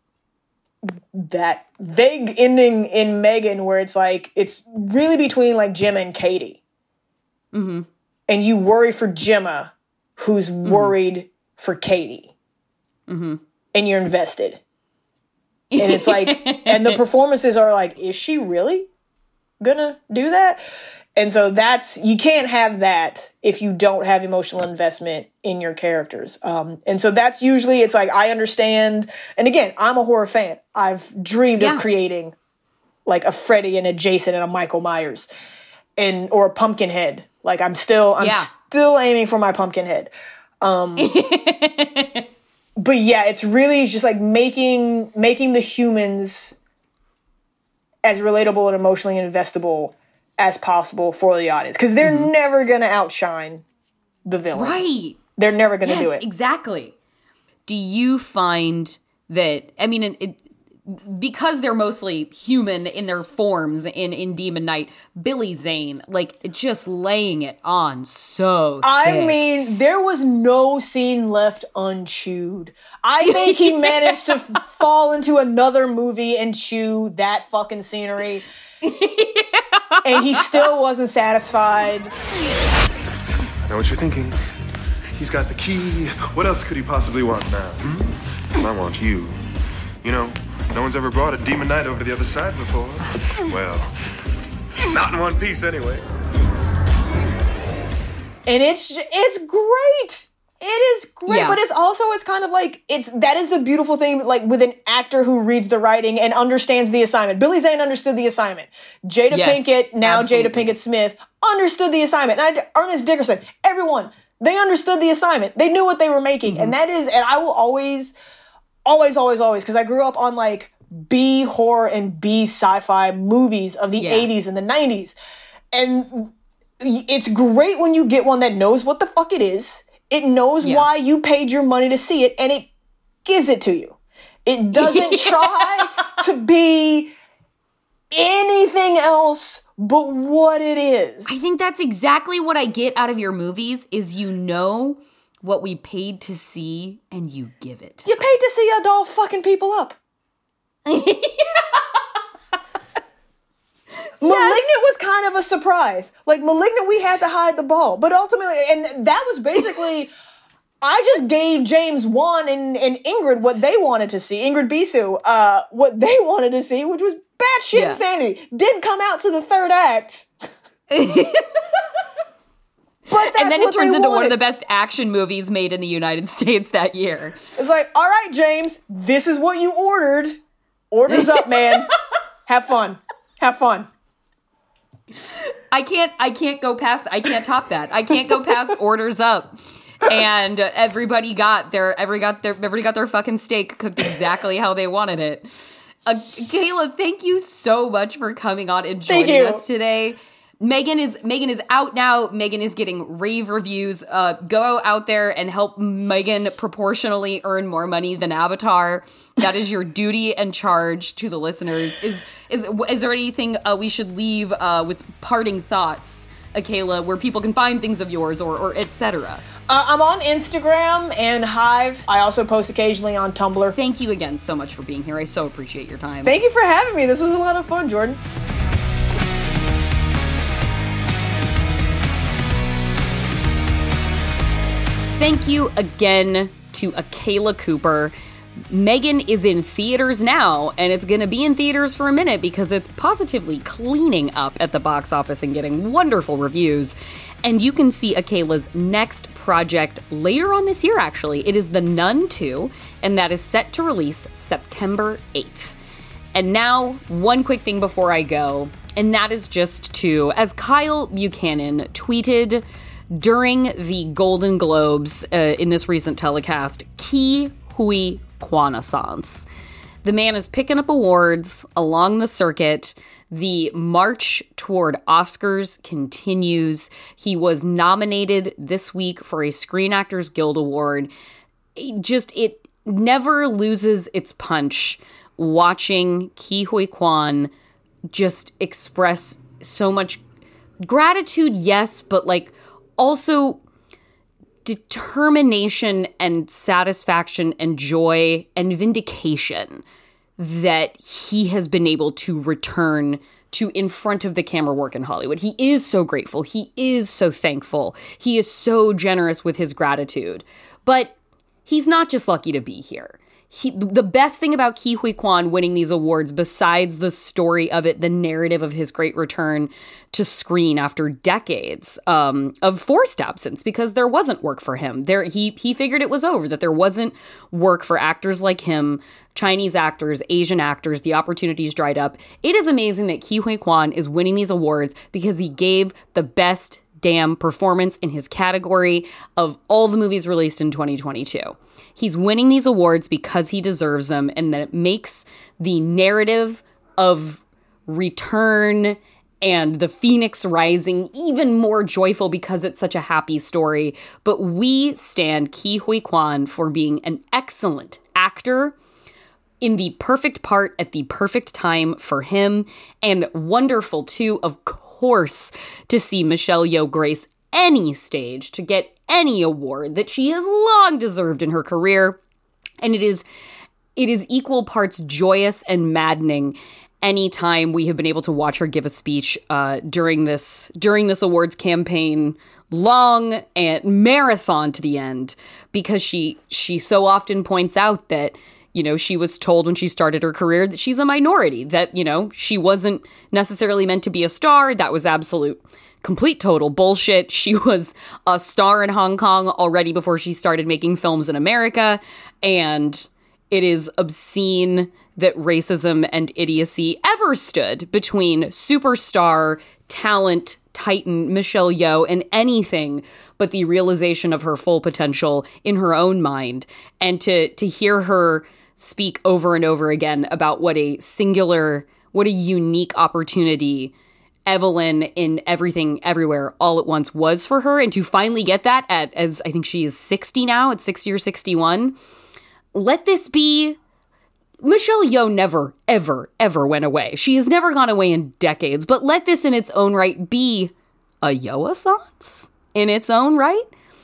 that vague ending in Megan where it's like, it's really between like Gemma and Katie. Mm-hmm. And you worry for Gemma, who's mm-hmm. worried for Katie. Mm-hmm. And you're invested. And it's like, and the performances are like, is she really gonna do that? And so that's, you can't have that if you don't have emotional investment in your characters. Um, and so that's usually, it's like, I understand. And again, I'm a horror fan. I've dreamed yeah. of creating like a Freddy and a Jason and a Michael Myers and, or a Pumpkinhead. Like I'm still, I'm yeah. still aiming for my Pumpkinhead. Um, But yeah, it's really just like making making the humans as relatable and emotionally investable as possible for the audience. Because they're mm-hmm. never going to outshine the villain. Right. They're never going to yes, do it. Exactly. Do you find that, I mean, it, it, because they're mostly human in their forms in, in Demon Knight, Billy Zane, like, just laying it on so thick. I mean, there was no scene left unchewed. I think he managed to fall into another movie and chew that fucking scenery. yeah. And he still wasn't satisfied. I know what you're thinking. He's got the key. What else could he possibly want now? Hmm? I want you. You know, no one's ever brought a Demon Knight over to the other side before. Well, not in one piece anyway. And it's it's great. It is great, yeah. but it's also, it's kind of like, it's, that is the beautiful thing, like with an actor who reads the writing and understands the assignment. Billy Zane understood the assignment. Jada yes, Pinkett, now absolutely. Jada Pinkett Smith, understood the assignment. And I, Ernest Dickerson, everyone, they understood the assignment. They knew what they were making. Mm-hmm. And that is, and I will always, always, always, always, because I grew up on like B horror and B sci-fi movies of the yeah. eighties and the nineties. And it's great when you get one that knows what the fuck it is. It knows yeah. why you paid your money to see it, and it gives it to you. It doesn't try to be anything else but what it is. I think that's exactly what I get out of your movies, is you know what we paid to see, and you give it to You us. paid to see a doll fucking people up. Malignant yes. was kind of a surprise. Like, Malignant, we had to hide the ball. But ultimately, and that was basically, I just gave James Wan and, and Ingrid what they wanted to see. Ingrid Bisu, uh, what they wanted to see, which was batshit yeah. insanity. Didn't come out to the third act. But and then it turns into one of the best action movies made in the United States that year. It's like, all right, James, this is what you ordered. Orders up, man. Have fun. Have fun. I can't, I can't go past, I can't top that. I can't go past Orders Up. And everybody got their, every got their, everybody got their fucking steak cooked exactly how they wanted it. Uh, Kayla, thank you so much for coming on and joining us today. Megan is Megan is out now. Megan is getting rave reviews. Uh, go out there and help Megan proportionally earn more money than Avatar. That is your duty and charge to the listeners. Is is is there anything uh, we should leave uh, with parting thoughts, Akela, where people can find things of yours or or et cetera? Uh, I'm on Instagram and Hive. I also post occasionally on Tumblr. Thank you again so much for being here. I so appreciate your time. Thank you for having me. This was a lot of fun, Jordan. Thank you again to Akela Cooper. Megan is in theaters now, and it's going to be in theaters for a minute because it's positively cleaning up at the box office and getting wonderful reviews. And you can see Akela's next project later on this year, actually. It is The Nun two, and that is set to release September eighth. And now, one quick thing before I go, and that is just to, as Kyle Buchanan tweeted during the Golden Globes uh, in this recent telecast, Ke Huy Quan-assance. The man is picking up awards along the circuit. The march toward Oscars continues. He was nominated this week for a Screen Actors Guild Award. It just, it never loses its punch watching Ke Huy Quan just express so much gratitude, yes, but like also determination and satisfaction and joy and vindication that he has been able to return to in front of the camera work in Hollywood. He is so grateful. He is so thankful. He is so generous with his gratitude. But he's not just lucky to be here. He, the best thing about Ke Huy Quan winning these awards, besides the story of it, the narrative of his great return to screen after decades um, of forced absence, because there wasn't work for him. There, he he figured it was over, that there wasn't work for actors like him, Chinese actors, Asian actors. The opportunities dried up. It is amazing that Ke Huy Quan is winning these awards because he gave the best damn performance in his category of all the movies released in twenty twenty-two. He's winning these awards because he deserves them, and that it makes the narrative of return and the Phoenix Rising even more joyful because it's such a happy story. But we stand Ke Huy Quan for being an excellent actor in the perfect part at the perfect time for him, and wonderful too, of course, to see Michelle Yeoh grace any stage to get any award that she has long deserved in her career. And it is it is equal parts joyous and maddening anytime we have been able to watch her give a speech uh, during this during this awards campaign, long and marathon to the end, because she she so often points out that, you know, she was told when she started her career that she's a minority, that, you know, she wasn't necessarily meant to be a star. That was absolute, complete, total bullshit. She was a star in Hong Kong already before she started making films in America. And it is obscene that racism and idiocy ever stood between superstar, talent, titan Michelle Yeoh and anything but the realization of her full potential in her own mind. And to to hear her speak over and over again about what a singular, what a unique opportunity Evelyn in Everything Everywhere All at Once was for her, and to finally get that at, as I think she is sixty now, at sixty or sixty-one. Let this be, Michelle Yeoh never, ever, ever went away. She has never gone away in decades, but let this in its own right be a Yeoh-assance in its own right.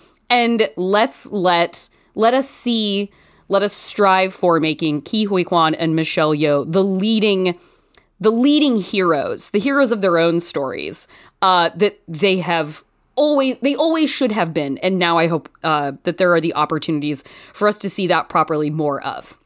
And let's let, let us see, let us strive for making Ke Huy Quan and Michelle Yeoh the leading the leading heroes, the heroes of their own stories, uh, that they have always, they always should have been. And now I hope uh, that there are the opportunities for us to see that properly more of.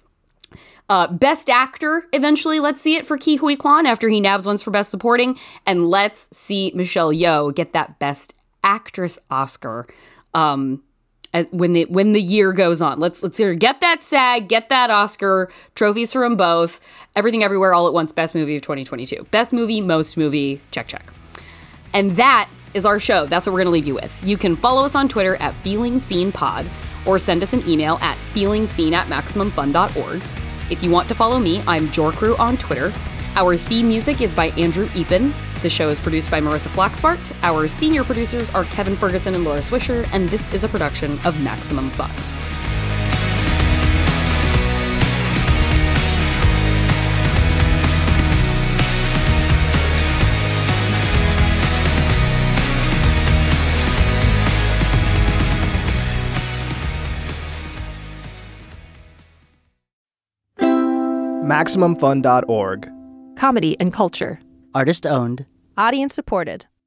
Uh, best actor, eventually, let's see it for Ke Huy Quan after he nabs ones for Best Supporting. And let's see Michelle Yeoh get that Best Actress Oscar um, when the when the year goes on. Let's let's hear, get that SAG, get that Oscar, trophies for them both. Everything Everywhere All at Once, Best Movie of twenty twenty-two. Best Movie, Most Movie, check, check. And that is our show. That's what we're going to leave you with. You can follow us on Twitter at Feeling Seen Pod, or send us an email at feelingseen at maximum fun dot org. If you want to follow me, I'm Jorcrew on Twitter. Our theme music is by Andrew Epen. The show is produced by Marissa Flaxbart. Our senior producers are Kevin Ferguson and Laura Swisher, and this is a production of Maximum Fun. Maximum Fun dot org. Comedy and culture. Artist owned. Audience supported.